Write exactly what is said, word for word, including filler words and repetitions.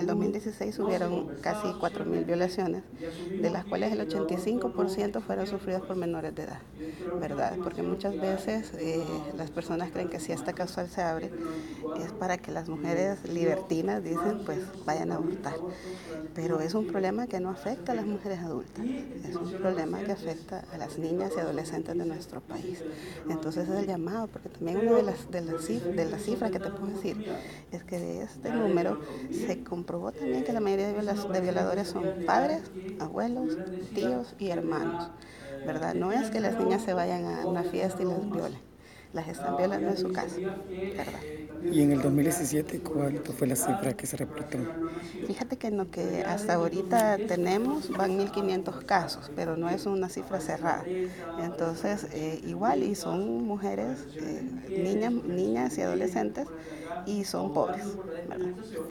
dos mil dieciséis hubieron casi cuatro mil violaciones, de las cuales el ochenta y cinco por ciento fueron sufridas por menores de edad, ¿verdad? Porque muchas veces eh, las personas creen que si esta causal se abre es para que las mujeres libertinas, dicen, pues vayan a abortar. Pero es un problema que no afecta a las mujeres adultas, es un problema que afecta a las niñas y adolescentes de nuestro país. Entonces es el llamado, porque también una de las, de las, de las cifras que te puedo decir es que de este número se comprobó también que la mayoría de, viola, de violadores son padres, abuelos, tíos y hermanos, ¿verdad? No es que las niñas se vayan a una fiesta y las violen, las están violando en su casa, ¿verdad? Y en el dos mil diecisiete, ¿cuál fue la cifra que se reportó? Fíjate que en lo que hasta ahorita tenemos van mil quinientos casos, pero no es una cifra cerrada. Entonces, eh, igual, y son mujeres, eh, niñas, niñas y adolescentes, y son pobres, ¿verdad?